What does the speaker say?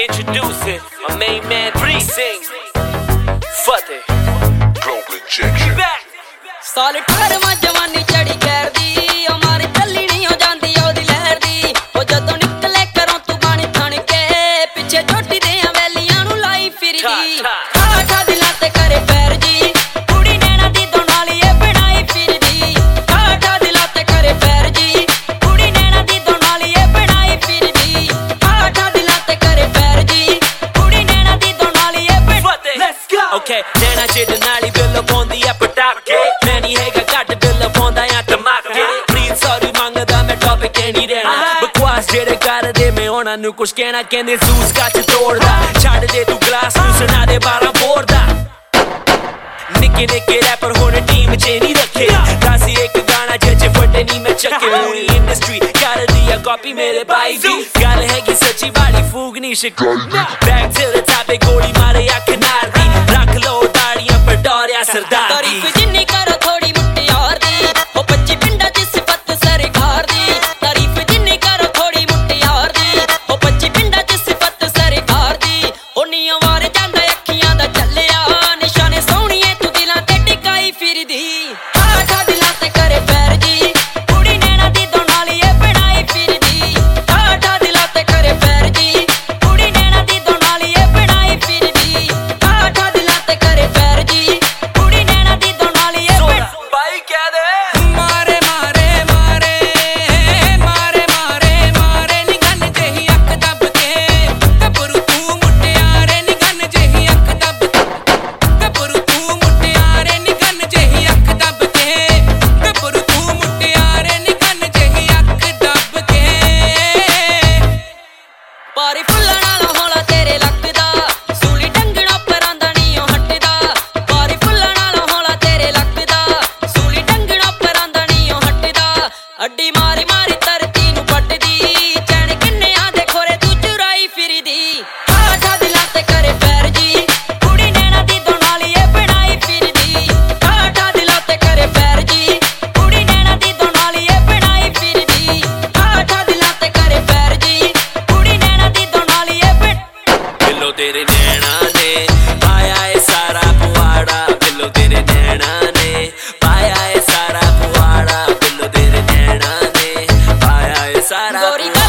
introducing my main man, Bree sings. Fateh. Global injection. साल 18वां जवानी चढ़ी खैर दी ओ मार चली नहीं हो जांदी ओदी लहर दी ओ जदों निकले घरों तू बन थण के पिछे झोटी दे वैलियां नू लाई फिरदी ठा दिलां ते करे पैर जी कुड़ी नैना दी दोनाली ए बनाई फिरदी ठा दिलां ते करे पैर जी कुड़ी नैना दी दोनाली ए बनाई फिरदी ठा दिलां ते करे पैर जी कुड़ी नैना दी दोनाली ए बनाई Let's go. Okay, नैना च दोनाली बिल पौंदी ऐ पटाके हैगा घट बिल पाउंदा आ धमाके प्रीत सॉरी मंगदा मैं टॉपिक नहीं रहना बकवास जेड़े करदे मैं उन्हां नू कुछ कहना कहंदे जूस कच तोड़दा छड्ड दे तू ग्लास नू सुना दे 12 बोर दा निक्के निक्के रैपर हुण टीम च नहीं रखे दासी एक गाना जे फटे नहीं मैं चक्के पूरी इंडस्ट्री करदी आ कॉपी मेरे भाई दी गल हैगी सच्ची वाली फूक नहीं शिकाई बैक टू द टॉपिक गोली मारे अख नार दी रख लो दाड़ियां पर डोरिया सरदार तारीफ जिन्नी करो थोड़ी मुटियार दी ओ 25 पिंडा च सिफत सरकार दी तारीफ जिन्नी करो थोड़ी मुटियार दी ओ 25 पिंडा च सिफत सरकार दी ओ नीओ वार जांदा अखियां दा चलिया निशाने सोहणीए तू दिलां ते टिकाई फिरदी ठा दिलां ते करे पैर जी कुड़ी नैना दी दोनाली ए बनाई फिरदी ठा दिलां ते करे पैर जी कुड़ी नैना दी दोनाली ए बनाई फिरदी ठा दिलां ते करे पैर जी कुड़ी नैना दी दोनाली ए भाई क्या दे मारे मारे मारे मारे मारे मारे निगन जेही अख दब के गबरू तू मुटियारे निगन जेही अख दब गबरू तू मुटियारे निगन जेही अख दब के गबरू तू मुटियारे निगन जेही अख दब के पारी फुल्लां नालों हौला तेरे लगदा सूली डंगਣਾ ਪਰਾਂਦਾ ਨੀ ਉਹ ਹਟਦਾ ਪਾਰੀ ਫੁੱਲਾਂ ਨਾਲੋਂ ਹੌਲਾ ਤੇਰੇ ਲੱਗਦਾ सूली डंगਣਾ ਪਰਾਂਦਾ ਨੀ ਉਹ ਹਟਦਾ ਅੱਡੀ ਮਾਰੀ ਮਾਰੀ ਧਰਤੀ ਨੂੰ ਪੱਟਦੀ ਚੈਨ ਕਿੰਨਿਆਂ ਦੇ ਖੋਰੇ ਤੂੰ ਚੁਰਾਈ ਫਿਰਦੀ ਠਾ ਦਿਲਾਂ ਤੇ ਕਰੇ ਪੈਰ ਜੀ ਕੁੜੀ ਨੈਣਾ ਦੀ ਦੋਨਾਲੀ ਏ ਬਣਾਈ ਫਿਰਦੀ ਠਾ ਦਿਲਾਂ ਤੇ ਕਰੇ ਪੈਰ ਜੀ ਕੁੜੀ ਨੈਣਾ ਦੀ ਦੋਨਾਲੀ ਏ ਬਣਾਈ ਫਿਰਦੀ ਠਾ ਦਿਲਾਂ ਤੇ ਕਰੇ ਪੈਰ ਜੀ ਕੁੜੀ ਨੈਣਾ ਦੀ ਦੋਨਾਲੀ ਏ ਬਿੱਲੋ ਤੇਰੇ ਨੈਣਾ ਨੇ ਪਾਇਆ ਏ ਸਾਰਾ ਪੁਆੜਾ ਬਿੱਲੋ ਤੇਰੇ ਨੈਣਾ ਨੇ ਪਾਇਆ ਏ ਸਾਰਾ ਪੁਆੜਾ ਬਿੱਲੋ ਤੇਰੇ ਨੈਣਾ ਨੇ ਪਾਇਆ ਏ ਸਾਰਾ ਗੋਰੀ